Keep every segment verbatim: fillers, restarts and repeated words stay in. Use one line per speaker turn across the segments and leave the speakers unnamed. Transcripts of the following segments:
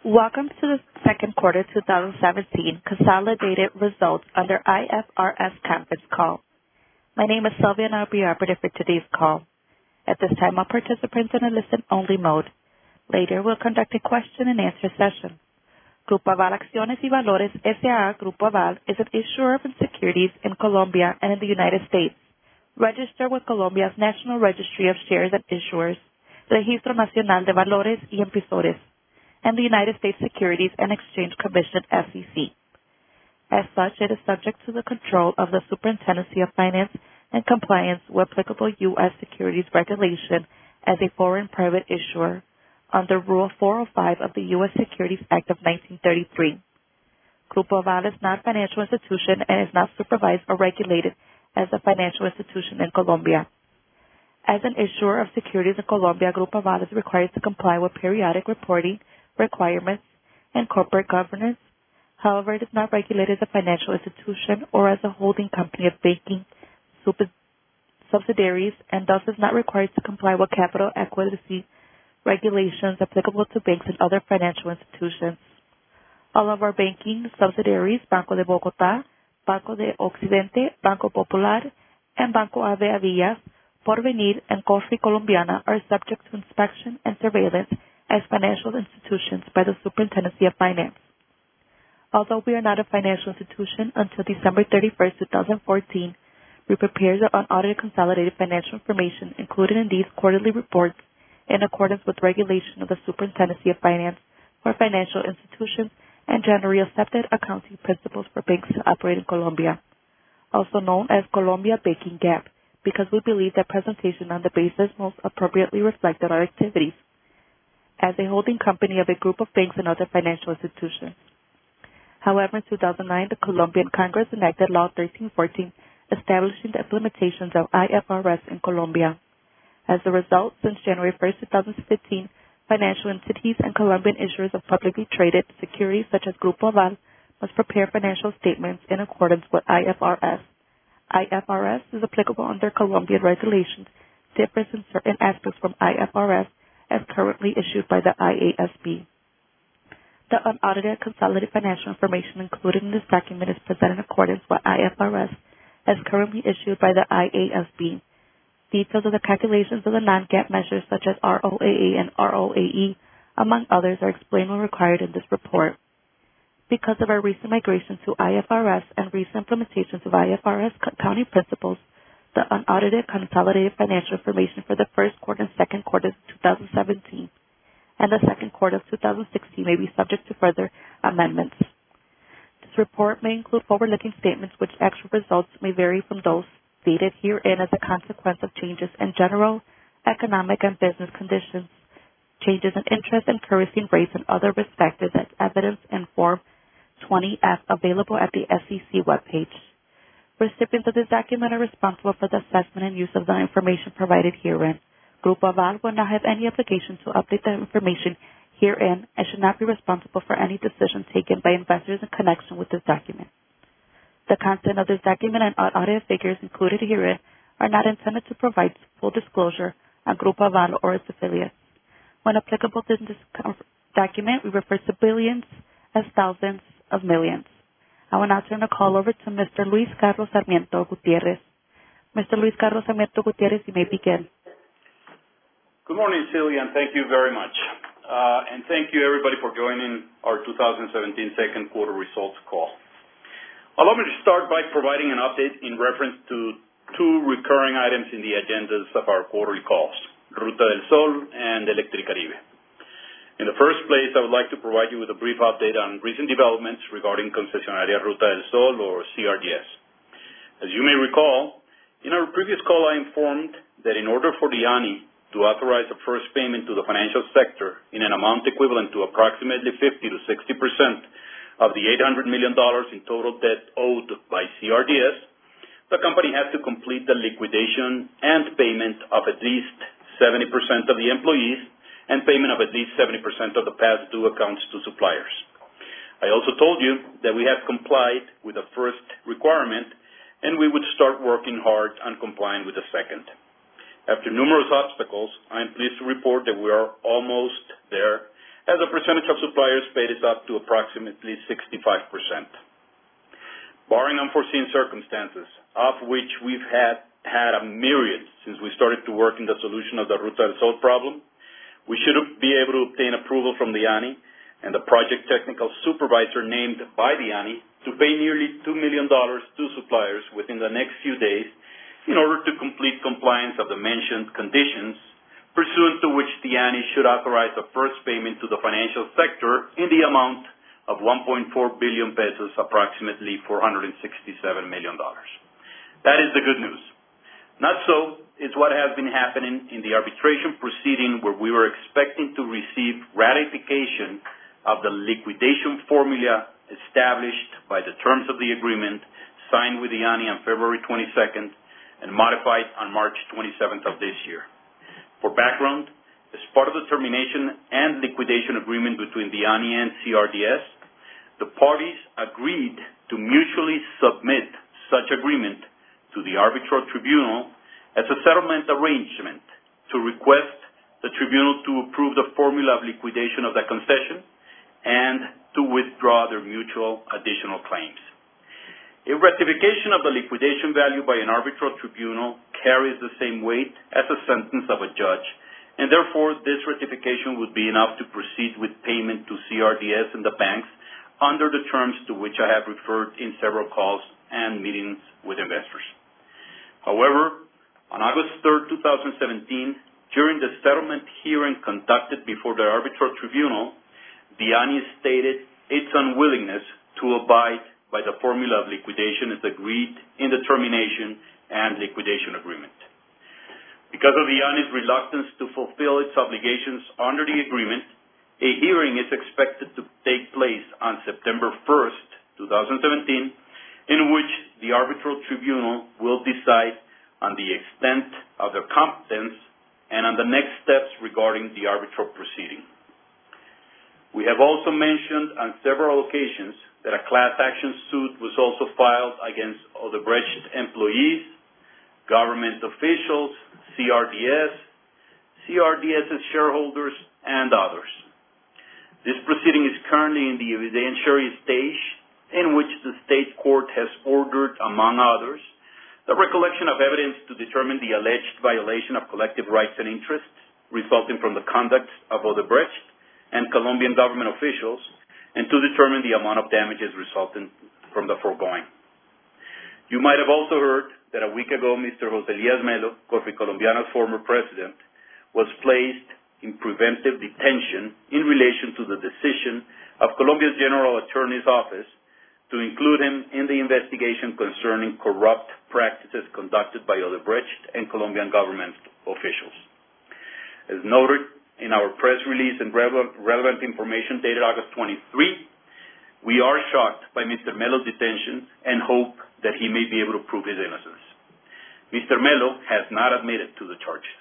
Welcome to the second quarter twenty seventeen consolidated results under I F R S conference call. My name is Sylvia and I'll be your operator for today's call. At this time, all participants are in a listen-only mode. Later, we'll conduct a question-and-answer session. Grupo Aval Acciones y Valores S A A Grupo Aval is an issuer of securities in Colombia and in the United States, registered with Colombia's National Registry of Shares and Issuers, Registro Nacional de Valores y Emisores, and the United States Securities and Exchange Commission, S E C. As such, it is subject to the control of the Superintendency of Finance and compliance with applicable U S securities regulation as a foreign private issuer under Rule four oh five of the U S Securities Act of nineteen thirty-three. Grupo Aval is not a financial institution and is not supervised or regulated as a financial institution in Colombia. As an issuer of securities in Colombia, Grupo Aval is required to comply with periodic reporting requirements and corporate governance. However, it is not regulated as a financial institution or as a holding company of banking subsidiaries and thus is not required to comply with capital adequacy regulations applicable to banks and other financial institutions. All of our banking subsidiaries, Banco de Bogotá, Banco de Occidente, Banco Popular, and Banco Ave Avillas, Porvenir, and Cofre Colombiana are subject to inspection and surveillance as financial institutions by the Superintendency of Finance. Although we are not a financial institution, until December thirty-first, twenty fourteen, we prepare the unaudited consolidated financial information included in these quarterly reports in accordance with regulation of the Superintendency of Finance for financial institutions and generally accepted accounting principles for banks to operate in Colombia, also known as Colombia Banking GAAP, because we believe that presentation on the basis most appropriately reflected our activities as a holding company of a group of banks and other financial institutions. However, in two thousand nine, the Colombian Congress enacted Law thirteen fourteen, establishing the implementations of I F R S in Colombia. As a result, since January first, twenty fifteen, financial entities and Colombian issuers of publicly traded securities such as Grupo Aval must prepare financial statements in accordance with I F R S. I F R S is applicable under Colombian regulations, differs in certain aspects from I F R S as currently issued by the I A S B. The unaudited consolidated financial information included in this document is presented in accordance with I F R S as currently issued by the I A S B. Details of the calculations of the non-GAAP measures such as R O A A and R O A E, among others, are explained when required in this report. Because of our recent migration to I F R S and recent implementations of I F R S accounting principles, the unaudited consolidated financial information for the first quarter and second quarter of two thousand seventeen and the second quarter of two thousand sixteen may be subject to further amendments. This report may include forward-looking statements which actual results may vary from those stated herein as a consequence of changes in general economic and business conditions, changes in interest and currency rates, and other risk factors as evidenced in Form twenty F available at the S E C webpage. Recipients of this document are responsible for the assessment and use of the information provided herein. Grupo Aval will not have any obligation to update the information herein and should not be responsible for any decision taken by investors in connection with this document. The content of this document and unaudited figures included herein are not intended to provide full disclosure on Grupo Aval or its affiliates. When applicable to this document, we refer to billions as thousands of millions. I will now turn the call over to Mister Luis Carlos Sarmiento Gutierrez. Mister Luis Carlos Sarmiento Gutierrez, you may begin.
Good morning, Celia, and thank you very much. Uh, and thank you, everybody, for joining our two thousand seventeen second quarter results call. Allow me to start by providing an update in reference to two recurring items in the agendas of our quarterly calls, Ruta del Sol and Electricaribe. In the first place, I would like to provide you with a brief update on recent developments regarding Concesionaria Ruta del Sol, or C R D S. As you may recall, in our previous call I informed that in order for the A N I to authorize a first payment to the financial sector in an amount equivalent to approximately fifty to sixty percent of the eight hundred million dollars in total debt owed by C R D S, the company had to complete the liquidation and payment of at least seventy percent of the employees and payment of at least seventy percent of the past due accounts to suppliers. I also told you that we have complied with the first requirement and we would start working hard on complying with the second. After numerous obstacles, I am pleased to report that we are almost there as a percentage of suppliers paid is up to approximately sixty-five percent. Barring unforeseen circumstances, of which we've had, had a myriad since we started to work in the solution of the Ruta del Sol problem, we should be able to obtain approval from the A N I and the project technical supervisor named by the A N I to pay nearly two million dollars to suppliers within the next few days in order to complete compliance of the mentioned conditions, pursuant to which the A N I should authorize the first payment to the financial sector in the amount of one point four billion pesos, approximately four hundred sixty-seven million dollars. That is the good news. Not so is what has been happening in the arbitration proceeding, where we were expecting to receive ratification of the liquidation formula established by the terms of the agreement signed with the A N I on February twenty-second and modified on March twenty-seventh of this year. For background, as part of the termination and liquidation agreement between the A N I and C R D S, the parties agreed to mutually submit such agreement to the arbitral tribunal as a settlement arrangement to request the tribunal to approve the formula of liquidation of the concession and to withdraw their mutual additional claims. A ratification of the liquidation value by an arbitral tribunal carries the same weight as a sentence of a judge, and therefore this ratification would be enough to proceed with payment to C R D S and the banks under the terms to which I have referred in several calls and meetings with investors. However, on August third, two thousand seventeen, during the settlement hearing conducted before the arbitral tribunal, the A N I stated its unwillingness to abide by the formula of liquidation as agreed in the termination and liquidation agreement. Because of the A N I's reluctance to fulfill its obligations under the agreement, a hearing is expected to take place on September first, two thousand seventeen, in which the arbitral tribunal will decide on the extent of their competence and on the next steps regarding the arbitral proceeding. We have also mentioned on several occasions that a class action suit was also filed against Odebrecht employees, government officials, C R D S, C R D S's shareholders, and others. This proceeding is currently in the evidentiary stage, in which the state court has ordered, among others, the recollection of evidence to determine the alleged violation of collective rights and interests resulting from the conduct of Odebrecht and Colombian government officials, and to determine the amount of damages resulting from the foregoing. You might have also heard that a week ago, Mister José Elías Melo, Corfi Colombiana's former president, was placed in preventive detention in relation to the decision of Colombia's General Attorney's Office to include him in the investigation concerning corrupt practices conducted by Odebrecht and Colombian government officials. As noted in our press release and relevant, relevant information dated August twenty-third, we are shocked by Mister Melo's detention and hope that he may be able to prove his innocence. Mister Melo has not admitted to the charges.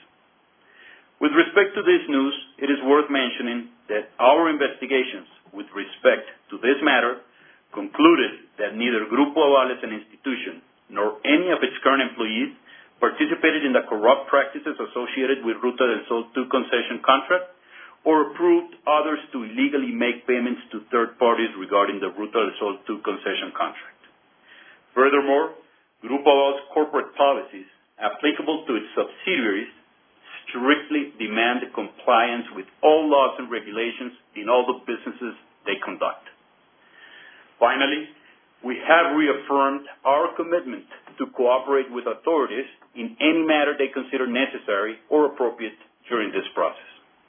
With respect to this news, it is worth mentioning that our investigations with respect to this matter concluded that neither Grupo Avales, an institution, nor any of its current employees participated in the corrupt practices associated with Ruta del Sol two concession contract or approved others to illegally make payments to third parties regarding the Ruta del Sol two concession contract. Furthermore, Grupo Avales' corporate policies applicable to its subsidiaries strictly demand compliance with all laws and regulations in all the businesses they conduct. Finally, we have reaffirmed our commitment to cooperate with authorities in any matter they consider necessary or appropriate during this process.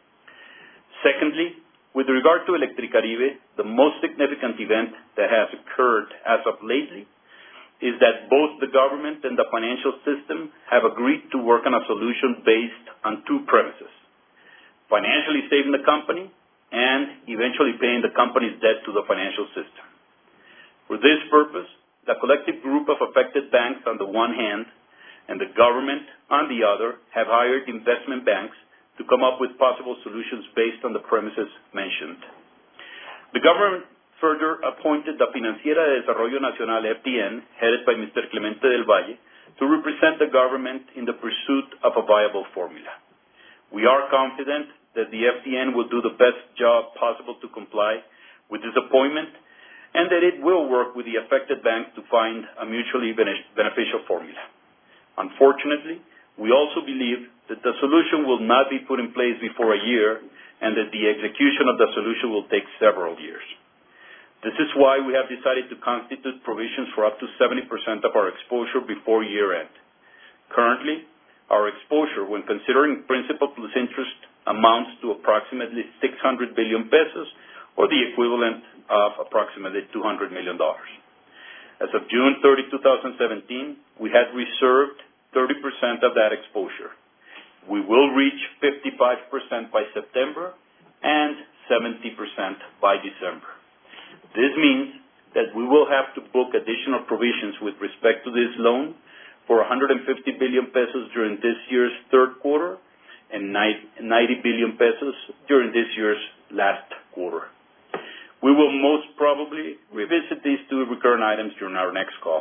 Secondly, with regard to Electricaribe, the most significant event that has occurred as of lately is that both the government and the financial system have agreed to work on a solution based on two premises: financially saving the company and eventually paying the company's debt to the financial system. For this purpose, the collective group of affected banks on the one hand and the government on the other have hired investment banks to come up with possible solutions based on the premises mentioned. The government further appointed the Financiera de Desarrollo Nacional, F D N, headed by Mister Clemente del Valle, to represent the government in the pursuit of a viable formula. We are confident that the F D N will do the best job possible to comply with this appointment, and that it will work with the affected banks to find a mutually beneficial formula. Unfortunately, we also believe that the solution will not be put in place before a year and that the execution of the solution will take several years. This is why we have decided to constitute provisions for up to seventy percent of our exposure before year-end. Currently, our exposure, when considering principal plus interest, amounts to approximately six hundred billion pesos, or the equivalent of approximately two hundred million dollars. As of June thirtieth, two thousand seventeen, we had reserved thirty percent of that exposure. We will reach fifty-five percent by September and seventy percent by December. This means that we will have to book additional provisions with respect to this loan for one hundred fifty billion pesos during this year's third quarter and ninety billion pesos during this year's last quarter. We will most probably revisit these two recurrent items during our next call.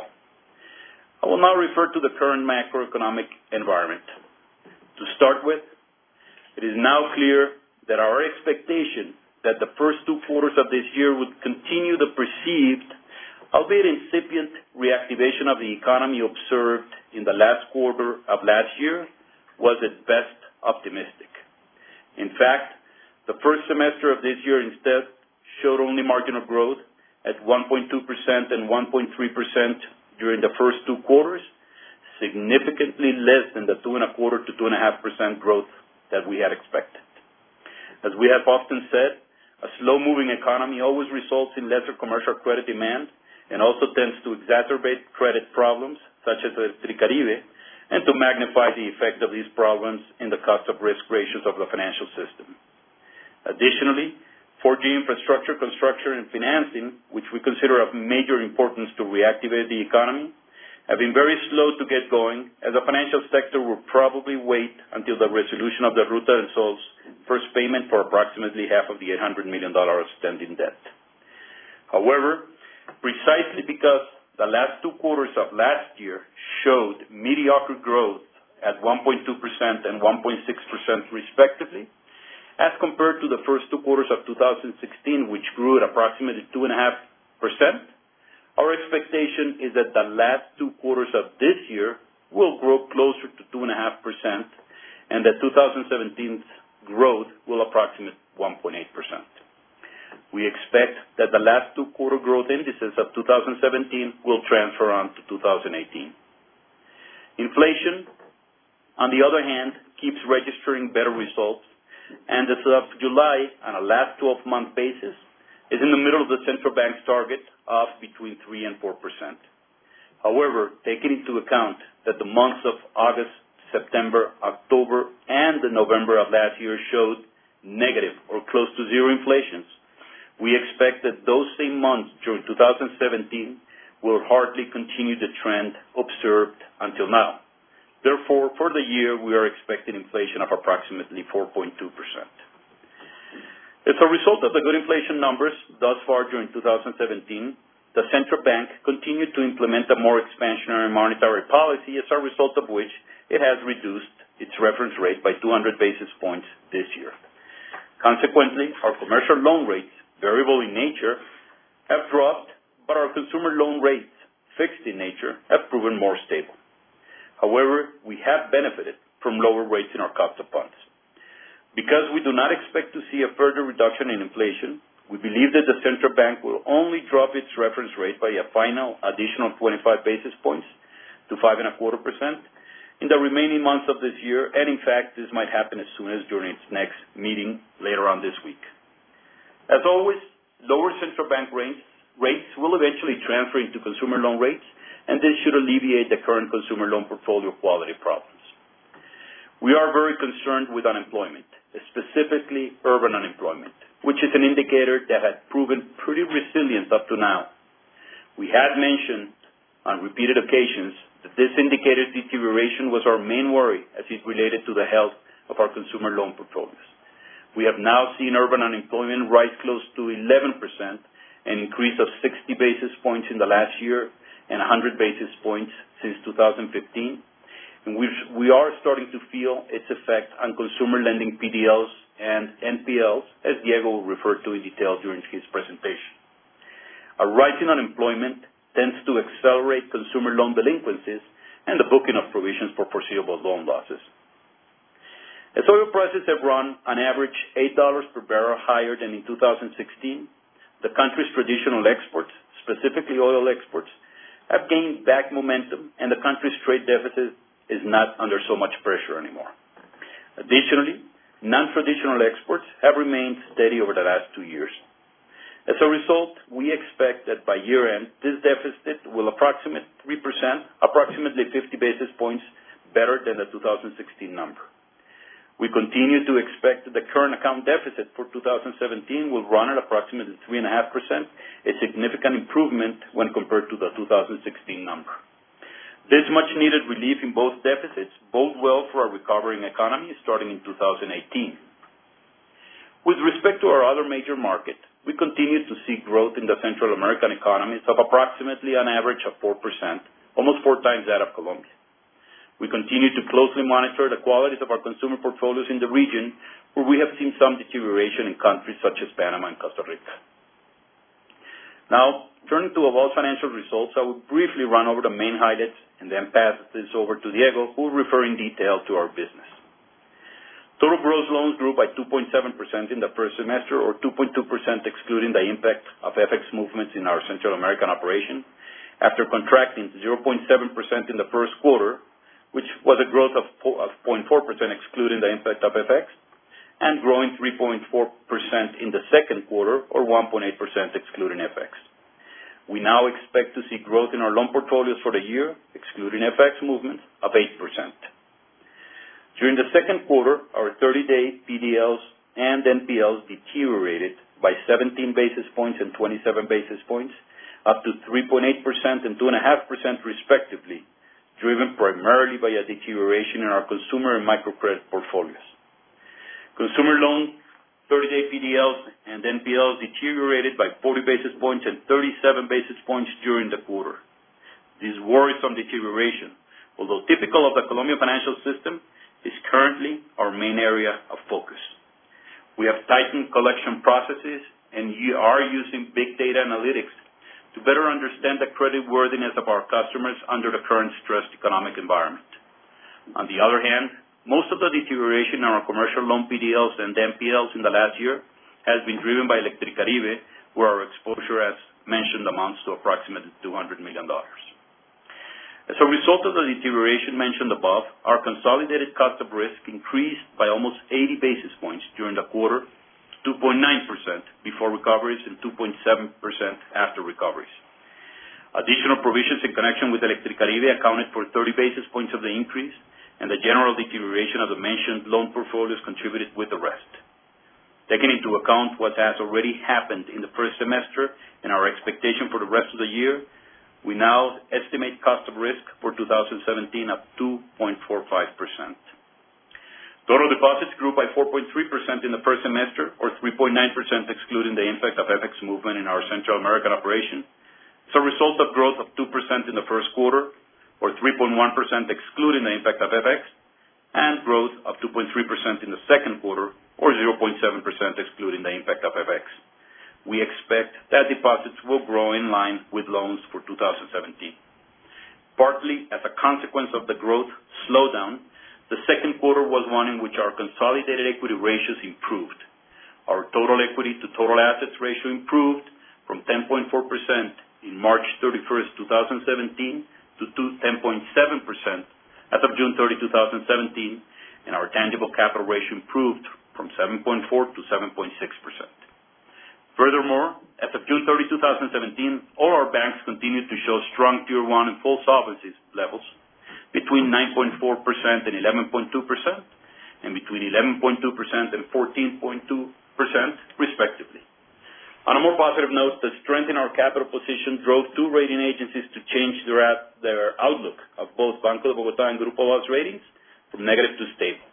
I will now refer to the current macroeconomic environment. To start with, it is now clear that our expectation that the first two quarters of this year would continue the perceived, albeit incipient, reactivation of the economy observed in the last quarter of last year was at best optimistic. In fact, the first semester of this year instead showed only marginal growth at one point two percent and one point three percent during the first two quarters, significantly less than the two and a quarter to two and a half percent growth that we had expected. As we have often said, a slow-moving economy always results in lesser commercial credit demand and also tends to exacerbate credit problems, such as Electricaribe, and to magnify the effect of these problems in the cost of risk ratios of the financial system. Additionally, four G infrastructure construction and financing, which we consider of major importance to reactivate the economy, have been very slow to get going, as the financial sector will probably wait until the resolution of the Ruta del Sol's first payment for approximately half of the eight hundred million dollars outstanding debt. However, precisely because the last two quarters of last year showed mediocre growth at one point two percent and one point six percent respectively, as compared to the first two quarters of two thousand sixteen, which grew at approximately two point five percent, our expectation is that the last two quarters of this year will grow closer to two point five percent, and that two thousand seventeen's growth will approximate one point eight percent. We expect that the last two quarter growth indices of two thousand seventeen will transfer on to two thousand eighteen. Inflation, on the other hand, keeps registering better results, and as of July, on a last twelve-month basis, is in the middle of the central bank's target of between three and four percent. However, taking into account that the months of August, September, October, and the November of last year showed negative or close to zero inflations, we expect that those same months during two thousand seventeen will hardly continue the trend observed until now. Therefore, for the year, we are expecting inflation of approximately four point two percent. As a result of the good inflation numbers thus far during two thousand seventeen, the central bank continued to implement a more expansionary monetary policy, as a result of which it has reduced its reference rate by two hundred basis points this year. Consequently, our commercial loan rates, variable in nature, have dropped, but our consumer loan rates, fixed in nature, have proven more stable. However, we have benefited from lower rates in our cost of funds. Because we do not expect to see a further reduction in inflation, we believe that the central bank will only drop its reference rate by a final additional twenty-five basis points to five and a quarter percent in the remaining months of this year, and in fact, this might happen as soon as during its next meeting later on this week. As always, lower central bank rates, rates will eventually transfer into consumer loan rates, and this should alleviate the current consumer loan portfolio quality problems. We are very concerned with unemployment, specifically urban unemployment, which is an indicator that has proven pretty resilient up to now. We had mentioned on repeated occasions that this indicator's deterioration was our main worry as it related to the health of our consumer loan portfolios. We have now seen urban unemployment rise close to eleven percent, an increase of sixty basis points in the last year and one hundred basis points since two thousand fifteen. And we, we are starting to feel its effect on consumer lending P D Ls and N P Ls, as Diego will refer to in detail during his presentation. A rising unemployment tends to accelerate consumer loan delinquencies and the booking of provisions for foreseeable loan losses. As oil prices have run on average eight dollars per barrel higher than in two thousand sixteen, the country's traditional exports, specifically oil exports, have gained back momentum, and the country's trade deficit is not under so much pressure anymore. Additionally, non-traditional exports have remained steady over the last two years. As a result, we expect that by year-end, this deficit will approximate three percent, approximately fifty basis points better than the two thousand sixteen number. We continue to expect that the current account deficit for two thousand seventeen will run at approximately three point five percent, a significant improvement when compared to the two thousand sixteen number. This much-needed relief in both deficits bode well for our recovering economy starting in two thousand eighteen. With respect to our other major market, we continue to see growth in the Central American economies of approximately an average of four percent, almost four times that of Colombia. We continue to closely monitor the qualities of our consumer portfolios in the region, where we have seen some deterioration in countries such as Panama and Costa Rica. Now, turning to Aval's financial results, I will briefly run over the main highlights and then pass this over to Diego, who will refer in detail to our business. Total gross loans grew by two point seven percent in the first semester, or two point two percent excluding the impact of F X movements in our Central American operation, after contracting zero point seven percent in the first quarter, which was a growth of zero point four percent excluding the impact of F X, and growing three point four percent in the second quarter, or one point eight percent excluding F X. We now expect to see growth in our loan portfolios for the year, excluding F X movements, of eight percent. During the second quarter, our thirty-day P D Ls and N P Ls deteriorated by seventeen basis points and twenty-seven basis points, up to three point eight percent and two point five percent respectively, driven primarily by a deterioration in our consumer and microcredit portfolios. Consumer loan thirty-day P D Ls and N P Ls deteriorated by forty basis points and thirty-seven basis points during the quarter. This worrisome deterioration, although typical of the Colombian financial system, is currently our main area of focus. We have tightened collection processes and are using big data analytics to better understand the creditworthiness of our customers under the current stressed economic environment. On the other hand, most of the deterioration in our commercial loan P D Ls and N P Ls in the last year has been driven by Electricaribe, where our exposure, as mentioned, amounts to approximately two hundred million dollars. As a result of the deterioration mentioned above, our consolidated cost of risk increased by almost eighty basis points during the quarter to two point nine percent before recoveries and two point seven percent after recoveries. Additional provisions in connection with Electricaribe accounted for thirty basis points of the increase, and the general deterioration of the mentioned loan portfolios contributed with the rest. Taking into account what has already happened in the first semester and our expectation for the rest of the year, we now estimate cost of risk for two thousand seventeen at two point four five percent. Total deposits grew by four point three percent in the first semester, or three point nine percent excluding the impact of F X movement in our Central American operation. It's a result of growth of two percent in the first quarter, or three point one percent excluding the impact of F X, and growth of two point three percent in the second quarter, or zero point seven percent excluding the impact of F X. We expect that deposits will grow in line with loans for two thousand seventeen. Partly as a consequence of the growth slowdown, the second quarter was one in which our consolidated equity ratios improved. Our total equity to total assets ratio improved from ten point four percent in March thirty-first, two thousand seventeen to ten point seven percent as of June thirtieth, two thousand seventeen, and our tangible capital ratio improved from seven point four to seven point six percent. Furthermore, as of June thirtieth, two thousand seventeen, all our banks continued to show strong Tier one and full solvency levels between nine point four percent and eleven point two percent, and between eleven point two percent and fourteen point two percent, respectively. On a more positive note, the strength in our capital position drove two rating agencies to change their, their outlook of both Banco de Bogotá and Grupo Aval's ratings from negative to stable.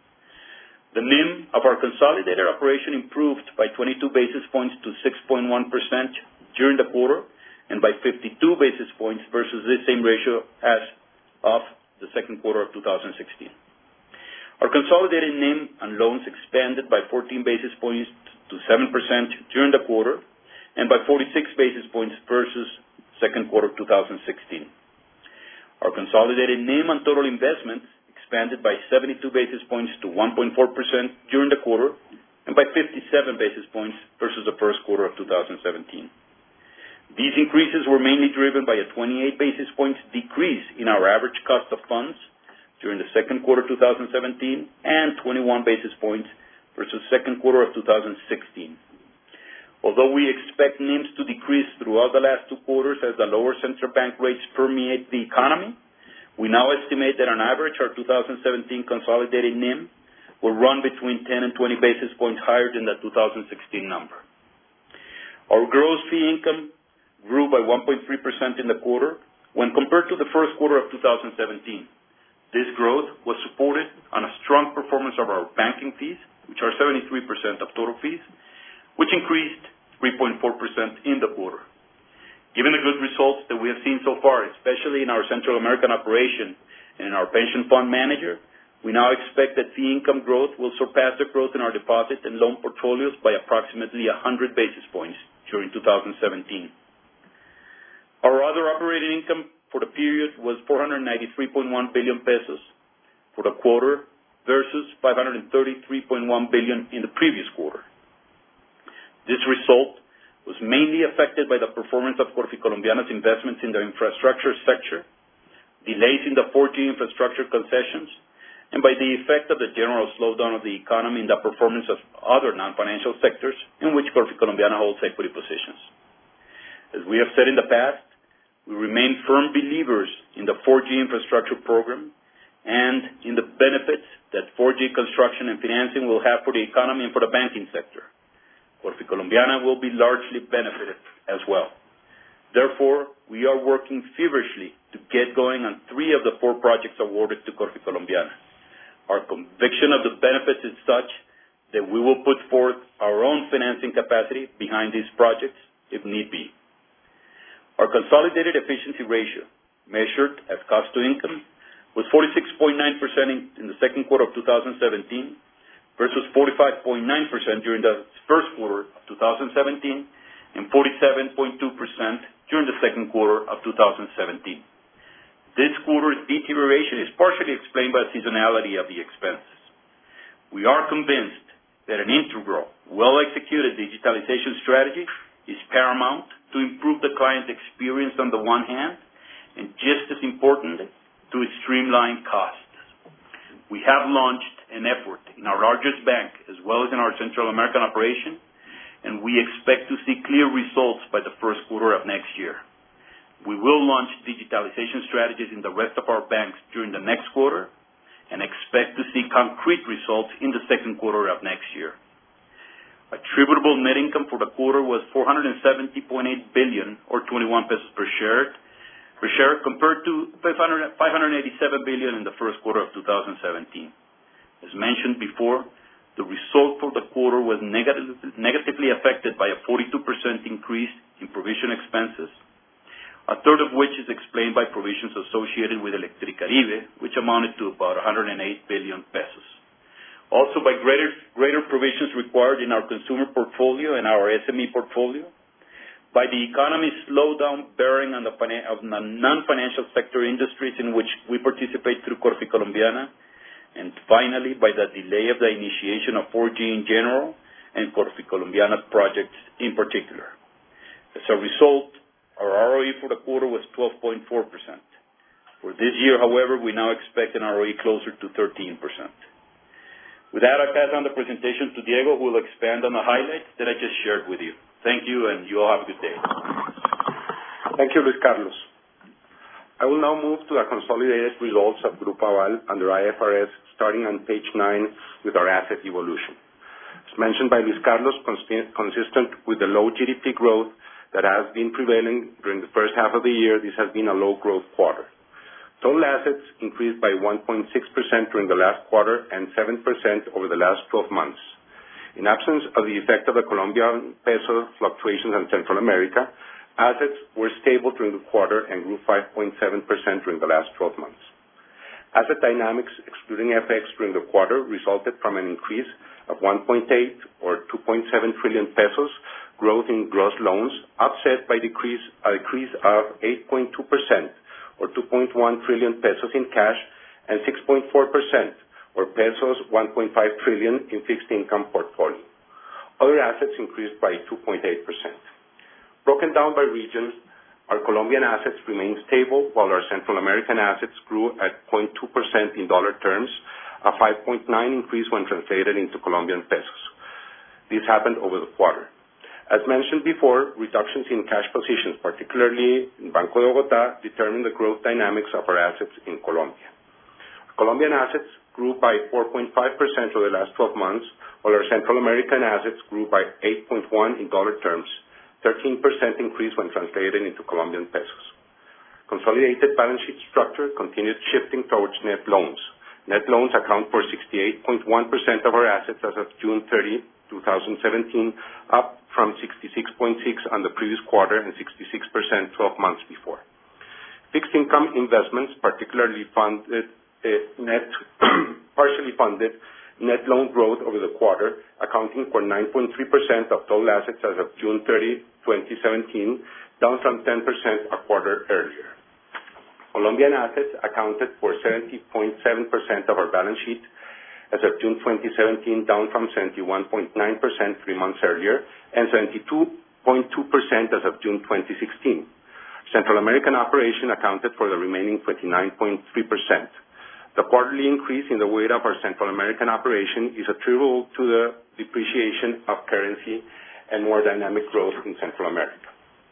The N I M of our consolidated operation improved by twenty-two basis points to six point one percent during the quarter, and by fifty-two basis points versus this same ratio as of the second quarter of two thousand sixteen. Our consolidated N I M and loans expanded by fourteen basis points to seven percent during the quarter and by forty-six basis points versus second quarter of two thousand sixteen. Our consolidated N I M and total investments expanded by seventy-two basis points to one point four percent during the quarter and by fifty-seven basis points versus the first quarter of two thousand seventeen. These increases were mainly driven by a twenty-eight basis points decrease in our average cost of funds during the second quarter of two thousand seventeen and twenty-one basis points versus second quarter of two thousand sixteen. Although we expect N I Ms to decrease throughout the last two quarters as the lower central bank rates permeate the economy, we now estimate that on average our two thousand seventeen consolidated N I M will run between ten and twenty basis points higher than the two thousand sixteen number. Our gross fee income grew by one point three percent in the quarter when compared to the first quarter of two thousand seventeen. This growth was supported on a strong performance of our banking fees, which are seventy-three percent of total fees, which increased three point four percent in the quarter. Given the good results that we have seen so far, especially in our Central American operation and in our pension fund manager, we now expect that fee income growth will surpass the growth in our deposit and loan portfolios by approximately one hundred basis points during two thousand seventeen. Our other operating income for the period was four hundred ninety-three point one billion pesos for the quarter versus five hundred thirty-three point one billion in the previous quarter. This result was mainly affected by the performance of Colombiana's investments in the infrastructure sector, delays in the four G infrastructure concessions, and by the effect of the general slowdown of the economy in the performance of other non-financial sectors in which Colombiana holds equity positions. As we have said in the past, we remain firm believers in the four G infrastructure program and in the benefits that four G construction and financing will have for the economy and for the banking sector. Colombiana will be largely benefited as well. Therefore, we are working feverishly to get going on three of the four projects awarded to Colombiana. Our conviction of the benefits is such that we will put forth our own financing capacity behind these projects if need be. Our consolidated efficiency ratio, measured as cost to income, was forty-six point nine percent in, in the second quarter of two thousand seventeen versus forty-five point nine percent during the first quarter of two thousand seventeen and forty-seven point two percent during the second quarter of two thousand seventeen. This quarter's deterioration is partially explained by the seasonality of the expenses. We are convinced that an integral, well-executed digitalization strategy is paramount to improve the client experience on the one hand, and just as important, to streamline costs. We have launched an effort in our largest bank as well as in our Central American operation, and we expect to see clear results by the first quarter of next year. We will launch digitalization strategies in the rest of our banks during the next quarter and expect to see concrete results in the second quarter of next year. Attributable net income for the quarter was four hundred seventy point eight billion or twenty-one pesos per share, per share compared to five hundred eighty-seven billion in the first quarter of two thousand seventeen. As mentioned before, the result for the quarter was negative, negatively affected by a forty-two percent increase in provision expenses, a third of which is explained by provisions associated with Electricaribe, which amounted to about one hundred eight billion pesos. Also by greater, greater provisions required in our consumer portfolio and our S M E portfolio, by the economy's slowdown bearing on the, of the non-financial sector industries in which we participate through Colombiana, and finally by the delay of the initiation of four G in general and Colombiana's projects in particular. As a result, our R O E for the quarter was twelve point four percent. For this year, however, we now expect an R O E closer to thirteen percent. With that, I pass on the presentation to Diego, who will expand on the highlights that I just shared with you. Thank you, and you all have a good day.
Thank you, Luis Carlos. I will now move to the consolidated results of Grupo Aval under I F R S, starting on page nine with our asset evolution. As mentioned by Luis Carlos, consistent with the low G D P growth that has been prevailing during the first half of the year, this has been a low-growth quarter. Total assets increased by one point six percent during the last quarter and seven percent over the last twelve months. In absence of the effect of the Colombian peso fluctuations in Central America, assets were stable during the quarter and grew five point seven percent during the last twelve months. Asset dynamics, excluding F X during the quarter, resulted from an increase of one point eight or two point seven trillion pesos growth in gross loans, offset by decrease, a decrease of eight point two percent or two point one trillion pesos in cash and six point four percent or pesos one point five trillion in fixed income portfolio. Other assets increased by two point eight percent. Broken down by region, our Colombian assets remained stable, while our Central American assets grew at zero point two percent in dollar terms, a five point nine increase when translated into Colombian pesos. This happened over the quarter. As mentioned before, reductions in cash positions, particularly in Banco de Bogotá, determine the growth dynamics of our assets in Colombia. Colombian assets grew by four point five percent over the last twelve months, while our Central American assets grew by eight point one in dollar terms, thirteen percent increase when translated into Colombian pesos. Consolidated balance sheet structure continued shifting towards net loans. Net loans account for sixty-eight point one percent of our assets as of June thirtieth, twenty seventeen, up from sixty-six point six percent on the previous quarter and sixty-six percent twelve months before. Fixed income investments, particularly funded, uh, net, partially funded net loan growth over the quarter, accounting for nine point three percent of total assets as of June thirtieth, twenty seventeen, down from ten percent a quarter earlier. Colombian assets accounted for seventy point seven percent of our balance sheet as of June twenty seventeen, down from seventy-one point nine percent three months earlier, and seventy-two point two percent as of June twenty sixteen. Central American operation accounted for the remaining twenty-nine point three percent. The quarterly increase in the weight of our Central American operation is attributable to the depreciation of currency and more dynamic growth in Central America.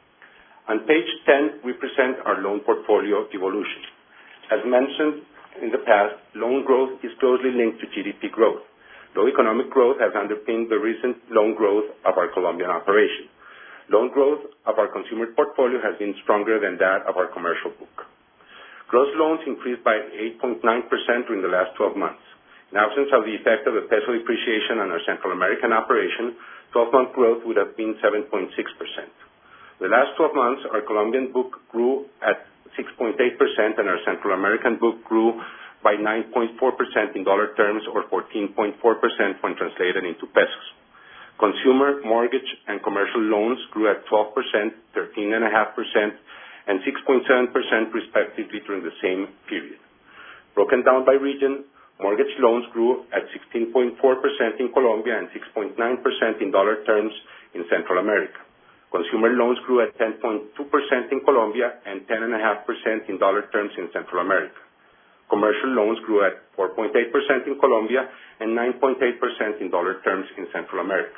On page ten, we present our loan portfolio evolution. As mentioned in the past, loan growth is closely linked to G D P growth. Low economic growth has underpinned the recent loan growth of our Colombian operation. Loan growth of our consumer portfolio has been stronger than that of our commercial book. Gross loans increased by eight point nine percent during the last twelve months. In absence of the effect of the peso depreciation on our Central American operation, twelve-month growth would have been seven point six percent. The last twelve months, our Colombian book grew at six point eight percent and our Central American book grew by nine point four percent in dollar terms or fourteen point four percent when translated into pesos. Consumer, mortgage, and commercial loans grew at twelve percent, thirteen point five percent, and six point seven percent respectively during the same period. Broken down by region, mortgage loans grew at sixteen point four percent in Colombia and six point nine percent in dollar terms in Central America. Consumer loans grew at ten point two percent in Colombia and ten point five percent in dollar terms in Central America. Commercial loans grew at four point eight percent in Colombia and nine point eight percent in dollar terms in Central America.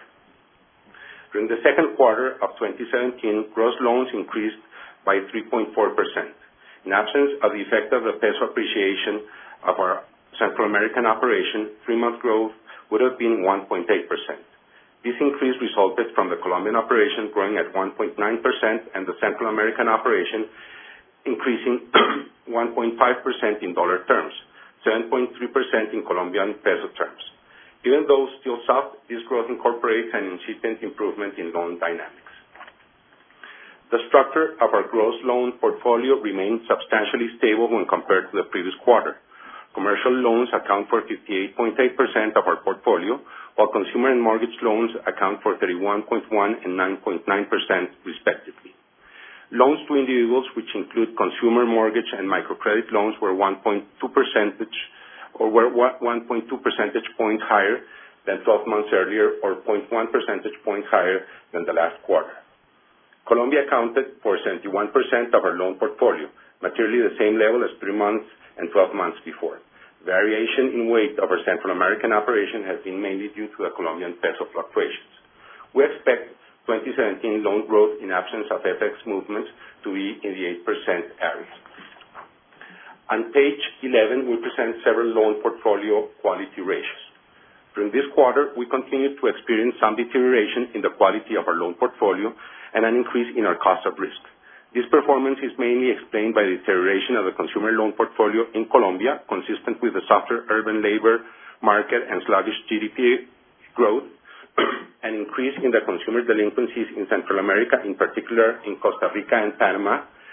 During the second quarter of twenty seventeen, gross loans increased by three point four percent. In absence of the effect of the peso appreciation of our Central American operation, three-month growth would have been one point eight percent. This increase resulted from the Colombian operation growing at one point nine percent and the Central American operation increasing one point five percent in dollar terms, seven point three percent in Colombian peso terms. Even though still soft, this growth incorporates an incipient improvement in loan dynamics. The structure of our gross loan portfolio remained substantially stable when compared to the previous quarter. Commercial loans account for fifty-eight point eight percent of our portfolio, while consumer and mortgage loans account for thirty-one point one and nine point nine percent respectively. Loans to individuals, which include consumer mortgage and microcredit loans, were one point two percentage or were one point two percentage points higher than twelve months earlier, or zero point one percentage points higher than the last quarter. Colombia accounted for seventy-one percent of our loan portfolio, materially the same level as three months and twelve months before. Variation in weight of our Central American operation has been mainly due to the Colombian peso fluctuations. We expect twenty seventeen loan growth in absence of F X movements to be in the eight percent area. On page eleven, we present several loan portfolio quality ratios. During this quarter, we continued to experience some deterioration in the quality of our loan portfolio and an increase in our cost of risk. This performance is mainly explained by the deterioration of the consumer loan portfolio in Colombia, consistent with the softer urban labor market and sluggish G D P growth, an increase in the consumer delinquencies in Central America, in particular in Costa Rica and Panama,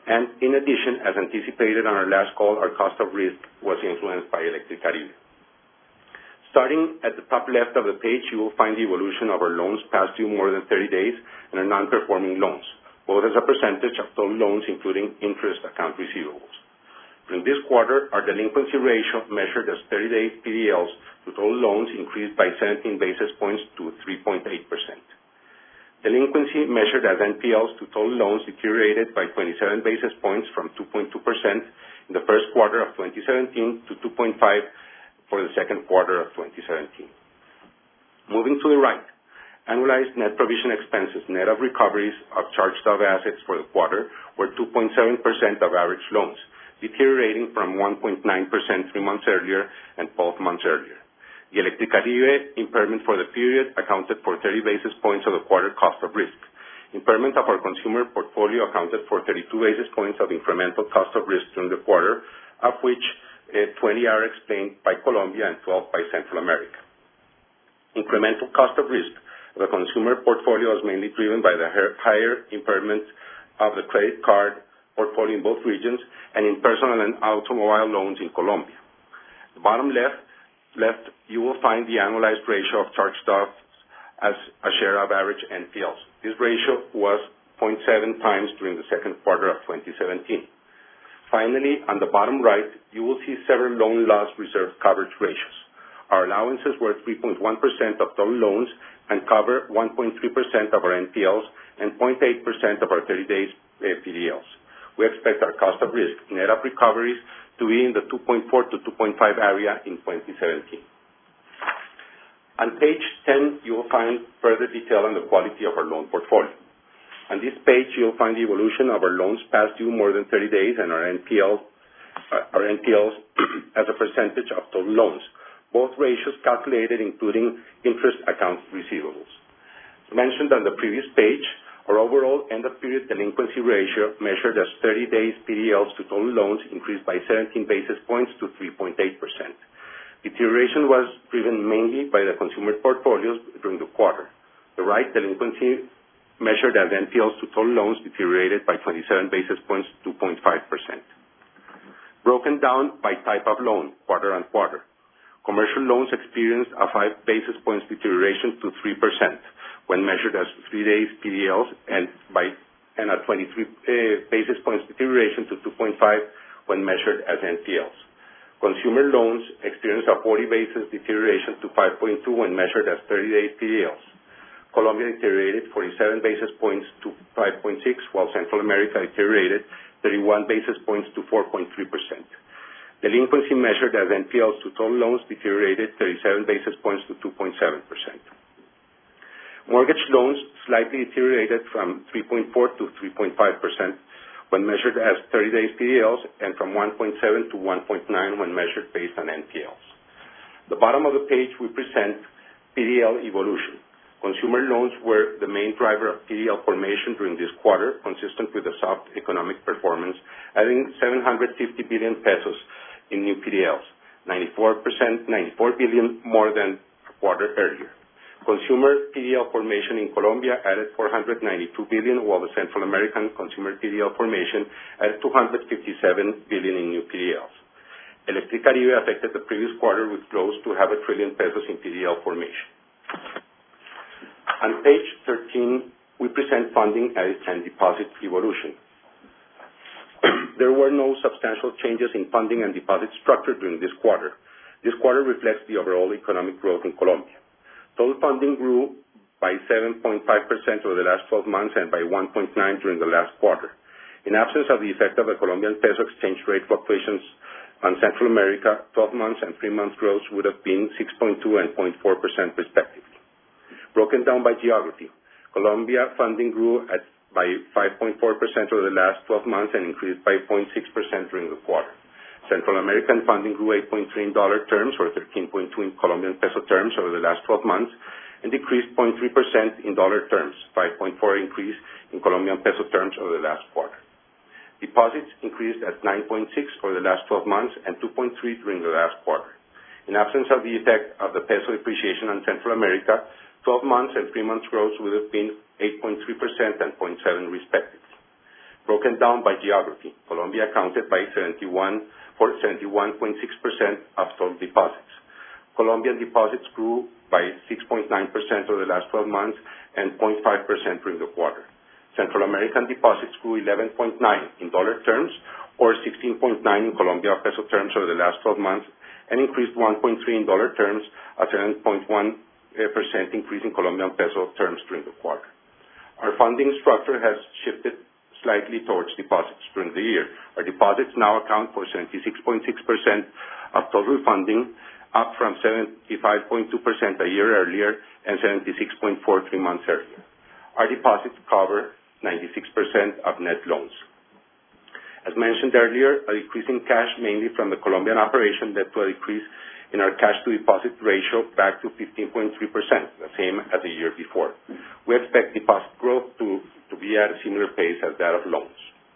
And in addition, as anticipated on our last call, our cost of risk was influenced by Electricaribe. Starting at the top left of the page, you will find the evolution of our loans past due more than thirty days and our non-performing loans, both as a percentage of total loans, including interest account receivables. During this quarter, our delinquency ratio, measured as thirty-day P D Ls to total loans, increased by seventeen basis points to three point eight percent. Delinquency measured as N P Ls to total loans deteriorated by twenty-seven basis points from two point two percent in the first quarter of twenty seventeen to two point five percent for the second quarter of twenty seventeen. Moving to the right, annualized net provision expenses, net of recoveries of charged-off assets for the quarter, were two point seven percent of average loans, deteriorating from one point nine percent three months earlier and twelve months earlier. The Electricaribe impairment for the period accounted for thirty basis points of the quarter cost of risk. Impairment of our consumer portfolio accounted for thirty-two basis points of incremental cost of risk during the quarter, of which uh, twenty are explained by Colombia and twelve by Central America. Incremental cost of risk of the consumer portfolio is mainly driven by the higher impairment of the credit card portfolio in both regions and in personal and automobile loans in Colombia. The bottom left, left, you will find the annualized ratio of charged-off as a share of average N P Ls. This ratio was zero point seven times during the second quarter of twenty seventeen. Finally, on the bottom right, you will see several loan loss reserve coverage ratios. Our allowances were three point one percent of total loans and cover one point three percent of our N P Ls and zero point eight percent of our thirty-day uh, P D Ls. We expect our cost of risk, net of recoveries, to be in the two point four to two point five area in twenty seventeen. On page ten, you will find further detail on the quality of our loan portfolio. On this page, you'll find the evolution of our loans past due more than thirty days and our N P Ls, uh, our N P Ls as a percentage of total loans, both ratios calculated including interest account receivables. As mentioned on the previous page, our overall end-of-period delinquency ratio, measured as thirty days P D Ls to total loans, increased by seventeen basis points to three point eight percent. Deterioration was driven mainly by the consumer portfolios during the quarter. The right delinquency, measured as N P Ls to total loans, deteriorated by twenty-seven basis points to two point five percent. Broken down by type of loan, quarter on quarter. Commercial loans experienced a five basis points deterioration to three percent when measured as three days P D Ls and by and a twenty-three uh, basis points deterioration to two point five when measured as N P Ls. Consumer loans experienced a forty basis deterioration to five point two when measured as thirty days P D Ls. Colombia deteriorated forty-seven basis points to five point six, while Central America deteriorated thirty-one basis points to four point three percent. Delinquency measured as N P Ls to total loans deteriorated thirty-seven basis points to two point seven percent. Mortgage loans slightly deteriorated from three point four to three point five percent when measured as thirty days P D Ls and from one point seven to one point nine when measured based on N P Ls. The bottom of the page, we present P D L evolution. Consumer loans were the main driver of P D L formation during this quarter, consistent with the soft economic performance, adding seven hundred fifty billion pesos in new P D Ls, ninety-four percent, ninety-four billion more than a quarter earlier. Consumer P D L formation in Colombia added four hundred ninety-two billion, while the Central American consumer P D L formation added two hundred fifty-seven billion in new P D Ls. Electricaribe affected the previous quarter with close to half a trillion pesos in P D L formation. On page thirteen, we present funding and deposit evolution. There were no substantial changes in funding and deposit structure during this quarter. This quarter reflects the overall economic growth in Colombia. Total funding grew by seven point five percent over the last twelve months and by one point nine percent during the last quarter. In absence of the effect of the Colombian peso exchange rate fluctuations on Central America, twelve months and three months growth would have been six point two and zero point four percent respectively. Broken down by geography, Colombia funding grew at by five point four percent over the last twelve months and increased by zero point six percent during the quarter. Central American funding grew eight point three in dollar terms or thirteen point two in Colombian peso terms over the last twelve months and decreased zero point three percent in dollar terms, five point four increase in Colombian peso terms over the last quarter. Deposits increased at nine point six over the last twelve months and two point three during the last quarter. In absence of the effect of the peso depreciation on Central America, twelve months and three months growth would have been eight point three percent and zero point seven respectively. Broken down by geography, Colombia accounted by seventy-one for seventy-one point six percent of total deposits. Colombian deposits grew by six point nine percent over the last twelve months and zero point five percent during the quarter. Central American deposits grew eleven point nine in dollar terms or sixteen point nine in Colombia peso terms over the last twelve months and increased one point three in dollar terms, a seven point one percent increase in Colombian peso terms during the quarter. Our funding structure has shifted slightly towards deposits during the year. Our deposits now account for seventy-six point six percent of total funding, up from seventy-five point two percent a year earlier and seventy-six point four three months earlier. Our deposits cover ninety-six percent of net loans. As mentioned earlier, a decrease in cash, mainly from the Colombian operation, led to a decrease in our cash-to-deposit ratio back to fifteen point three percent, the same as the year before. We expect deposit growth to, to be at a similar pace as that of loans.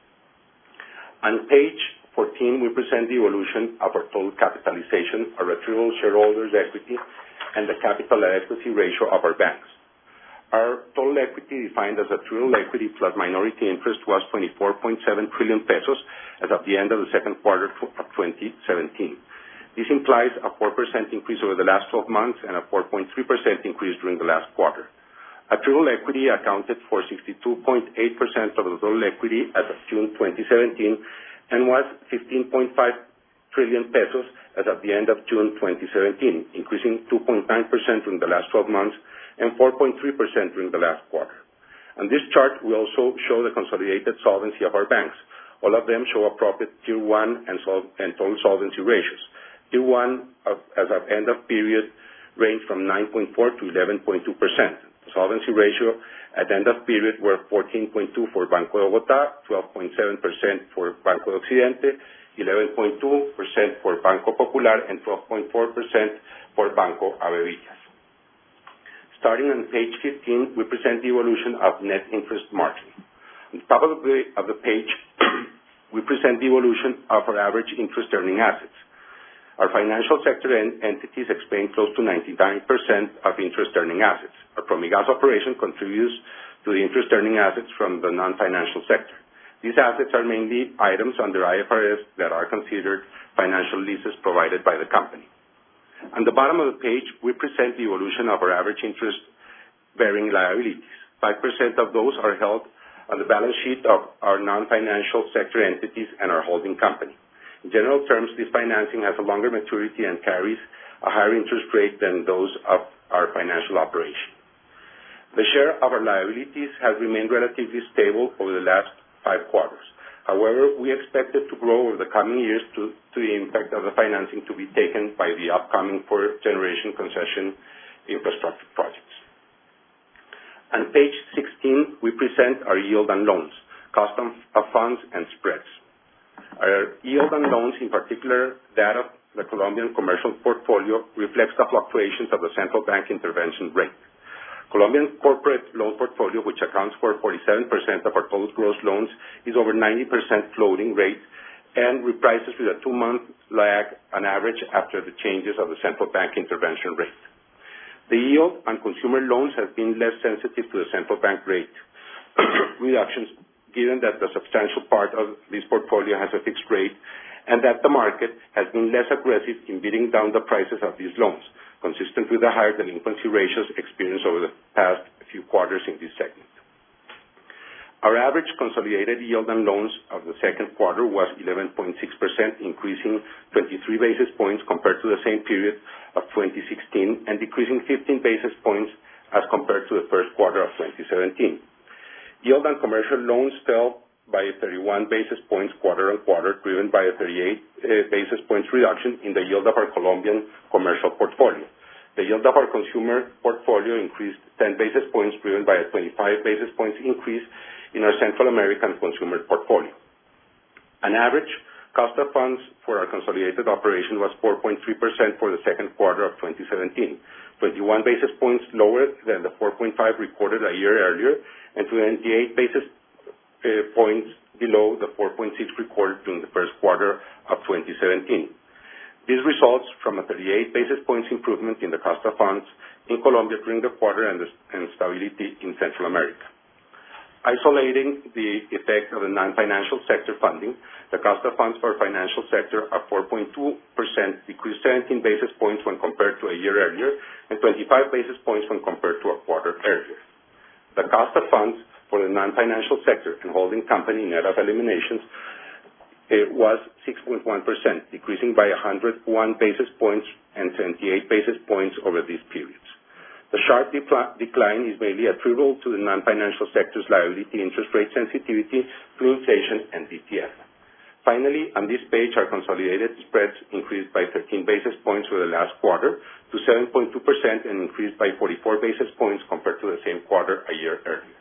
On page fourteen, we present the evolution of our total capitalization, our attributable shareholders' equity, and the capital adequacy ratio of our banks. Our total equity, defined as attributable equity plus minority interest, was twenty-four point seven trillion pesos as of the end of the second quarter of twenty seventeen. This implies a four percent increase over the last twelve months and a four point three percent increase during the last quarter. Attributable equity accounted for sixty-two point eight percent of the total equity as of June twenty seventeen and was fifteen point five trillion pesos as of the end of June twenty seventeen, increasing two point nine percent during the last twelve months and four point three percent during the last quarter. On this chart, we also show the consolidated solvency of our banks. All of them show appropriate Tier one and, sol and total solvency ratios. Tier one, of, as of end of period, ranged from nine point four to eleven point two percent. The solvency ratio at end of period were fourteen point two for Banco de Bogotá, twelve point seven percent for Banco de Occidente, eleven point two percent for Banco Popular, and twelve point four percent for Banco Avevillas. Starting on page fifteen, we present the evolution of net interest margin. On the top of the, of the page, we present the evolution of our average interest earning assets. Our financial sector en entities explain close to ninety-nine percent of interest earning assets. Our Promigas operation contributes to the interest earning assets from the non-financial sector. These assets are mainly items under I F R S that are considered financial leases provided by the company. On the bottom of the page, we present the evolution of our average interest-bearing liabilities. five percent of those are held on the balance sheet of our non-financial sector entities and our holding company. In general terms, this financing has a longer maturity and carries a higher interest rate than those of our financial operation. The share of our liabilities has remained relatively stable over the last five quarters. However, we expect it to grow over the coming years to, to the impact of the financing to be taken by the upcoming four-generation concession infrastructure projects. On page sixteen, we present our yield on loans, cost of funds, and spreads. Our yield on loans, in particular that of the Colombian commercial portfolio, reflects the fluctuations of the central bank intervention rate. Colombian corporate loan portfolio, which accounts for forty-seven percent of our total gross loans, is over ninety percent floating rate and reprices with a two-month lag on average after the changes of the central bank intervention rate. The yield on consumer loans has been less sensitive to the central bank rate reductions, given that the substantial part of this portfolio has a fixed rate and that the market has been less aggressive in bidding down the prices of these loans, consistent with the higher delinquency ratios experienced over the past few quarters in this segment. Our average consolidated yield on loans of the second quarter was eleven point six percent, increasing twenty-three basis points compared to the same period of twenty sixteen and decreasing fifteen basis points as compared to the first quarter of twenty seventeen. Yield on commercial loans fell by thirty-one basis points quarter-on-quarter, driven by a thirty-eight uh, basis points reduction in the yield of our Colombian commercial portfolio. The yield of our consumer portfolio increased ten basis points, driven by a twenty-five basis points increase in our Central American consumer portfolio. On average, cost of funds for our consolidated operation was four point three percent for the second quarter of twenty seventeen, twenty-one basis points lower than the four point five recorded a year earlier, and twenty-eight basis uh, points below the four point six recorded during the first quarter of twenty seventeen. This results from a thirty-eight basis points improvement in the cost of funds in Colombia during the quarter and, the, and stability in Central America. Isolating the effect of the non-financial sector funding, the cost of funds for financial sector at four point two percent decreased seventeen basis points when compared to a year earlier and twenty-five basis points when compared to a quarter earlier. The cost of funds for the non-financial sector and holding company net of eliminations it was six point one percent, decreasing by one hundred one basis points and seventy-eight basis points over these periods. The sharp decline is mainly attributable to the non-financial sector's liability interest rate sensitivity to inflation and D T F. Finally, on this page, our consolidated spreads increased by thirteen basis points over the last quarter to seven point two percent and increased by forty-four basis points compared to the same quarter a year earlier.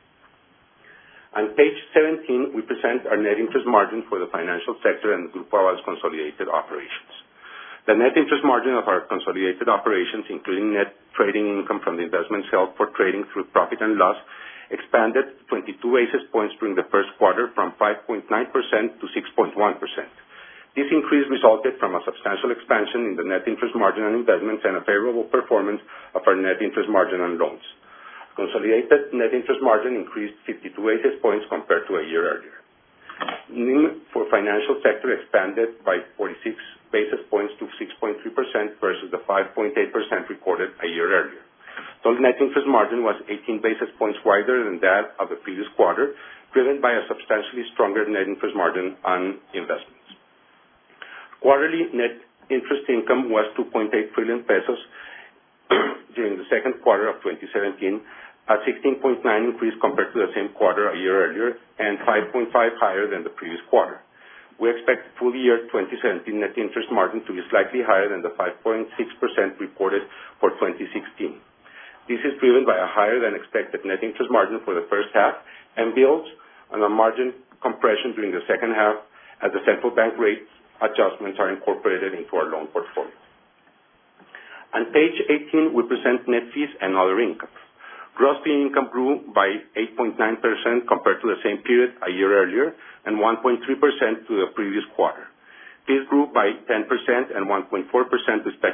On page seventeen, we present our net interest margin for the financial sector and Grupo Aval's consolidated operations. The net interest margin of our consolidated operations, including net trading income from the investments held for trading through profit and loss, expanded twenty-two basis points during the first quarter from five point nine percent to six point one percent. This increase resulted from a substantial expansion in the net interest margin on investments and a favorable performance of our net interest margin on loans. Consolidated net interest margin increased fifty-two basis points compared to a year earlier. N I M for financial sector expanded by forty-six basis points to six point three percent versus the five point eight percent recorded a year earlier. Total net interest margin was eighteen basis points wider than that of the previous quarter, driven by a substantially stronger net interest margin on investments. Quarterly net interest income was two point eight trillion pesos during the second quarter of twenty seventeen, a sixteen point nine increase compared to the same quarter a year earlier and five point five higher than the previous quarter. We expect full year twenty seventeen net interest margin to be slightly higher than the five point six percent reported for twenty sixteen. This is driven by a higher than expected net interest margin for the first half and builds on a margin compression during the second half as the central bank rate adjustments are incorporated into our loan portfolio. On page eighteen, we present net fees and other income. Gross fee income grew by eight point nine percent compared to the same period a year earlier and one point three percent to the previous quarter. Fees grew by ten percent and one point four percent